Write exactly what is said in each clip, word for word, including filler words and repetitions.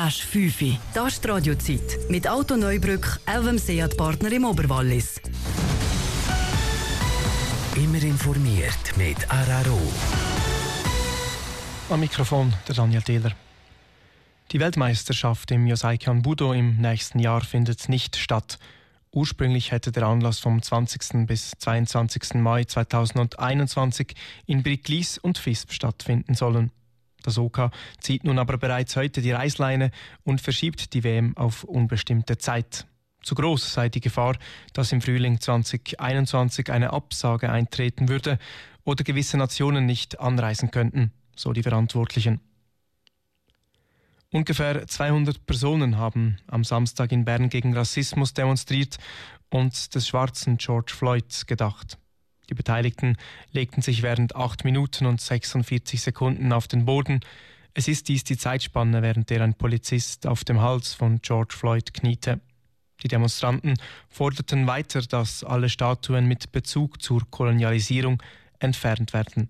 Asch fünf. Das ist die Radiozeit. Mit Auto Neubrück, L W M Seat Partner im Oberwallis. Immer informiert mit R R O. Am Mikrofon der Daniel Thieler. Die Weltmeisterschaft im Yoseikan Budo im nächsten Jahr findet nicht statt. Ursprünglich hätte der Anlass vom zwanzigsten bis zweiundzwanzigsten Mai zweitausendeinundzwanzig in Bricklis und Visp stattfinden sollen. Das O K zieht nun aber bereits heute die Reißleine und verschiebt die W M auf unbestimmte Zeit. Zu groß sei die Gefahr, dass im Frühling zweitausendeinundzwanzig eine Absage eintreten würde oder gewisse Nationen nicht anreisen könnten, so die Verantwortlichen. Ungefähr zweihundert Personen haben am Samstag in Bern gegen Rassismus demonstriert und des schwarzen George Floyd gedacht. Die Beteiligten legten sich während acht Minuten und sechsundvierzig Sekunden auf den Boden. Es ist dies die Zeitspanne, während der ein Polizist auf dem Hals von George Floyd kniete. Die Demonstranten forderten weiter, dass alle Statuen mit Bezug zur Kolonialisierung entfernt werden.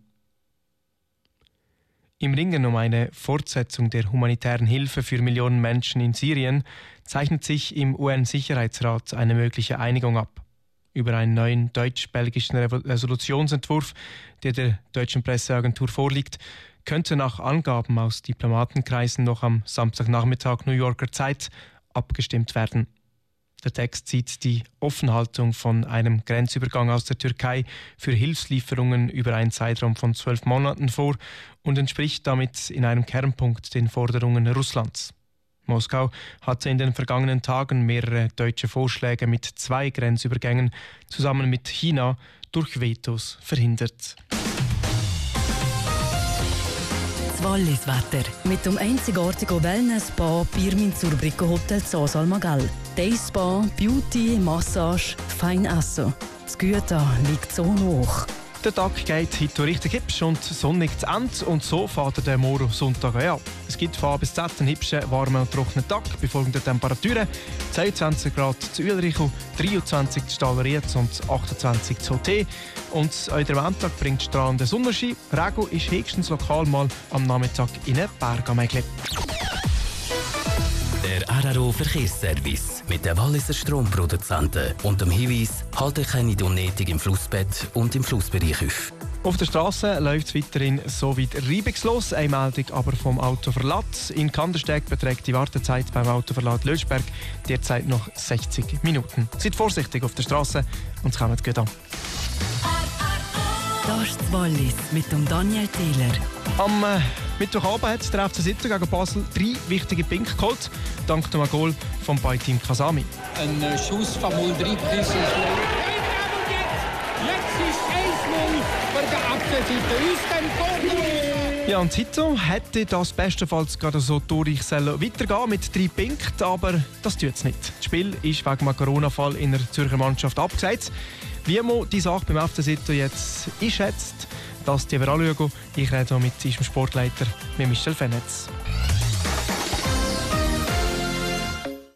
Im Ringen um eine Fortsetzung der humanitären Hilfe für Millionen Menschen in Syrien zeichnet sich im U N-Sicherheitsrat eine mögliche Einigung ab. Über einen neuen deutsch-belgischen Resolutionsentwurf, der der deutschen Presseagentur vorliegt, könnte nach Angaben aus Diplomatenkreisen noch am Samstagnachmittag New Yorker Zeit abgestimmt werden. Der Text sieht die Offenhaltung von einem Grenzübergang aus der Türkei für Hilfslieferungen über einen Zeitraum von zwölf Monaten vor und entspricht damit in einem Kernpunkt den Forderungen Russlands. Moskau hatte in den vergangenen Tagen mehrere deutsche Vorschläge mit zwei Grenzübergängen zusammen mit China durch Vetos verhindert. Das Walliswetter. Mit dem einzigartigen Wellness-Spa Birmin zur Bricco Hotel Zos Almagal. Day Spa, Beauty, Massage, Feinessen. Das Güte liegt so hoch. Der Tag geht heute richtig hübsch und sonnig zu Ende und so fährt der Morgen Sonntag an. Es gibt von A bis Z einen hübschen, warmen und trockenen Tag bei folgenden Temperaturen: zweiundzwanzig Grad zu Uelrichu, dreiundzwanzig zu Stalerietz und achtundzwanzig zu T. Und auch der Montag bringt strahlenden Sonnenschein. Regen ist höchstens lokal mal am Nachmittag in den Bergen. Der R R O Verkehrsservice mit den Walliser Stromproduzenten und dem Hinweis, halte keine unnötig im Flussbett und im Flussbereich auf. Auf der Straße läuft es weiterhin so weit reibungslos. Eine Meldung aber vom Autoverlad. In Kandersteg beträgt die Wartezeit beim Autoverlad Löschberg derzeit noch sechzig Minuten. Seid vorsichtig auf der Straße und es kommt gut an. Das ist das Wallis mit dem Daniel Thieler. Am äh, Mittwochabend hat der F C Sittard gegen Basel drei wichtige Punkte geholt, dank dem Goal von Baitim Kasami. Ein äh, Schuss von Muldrik ist es. Jetzt ist eins null für den F C Sittard. Aus dem Tor. Ja, und Zito hätte das bestenfalls gerade so durch weitergehen mit drei Punkten, aber das tut es nicht. Das Spiel ist wegen einem Corona-Fall in der Zürcher Mannschaft abgesagt. Wie man die Sache beim F C Sittard jetzt einschätzt, das die wir anschauen. Ich rede mit unserem Sportleiter, mit Michel Fenetz.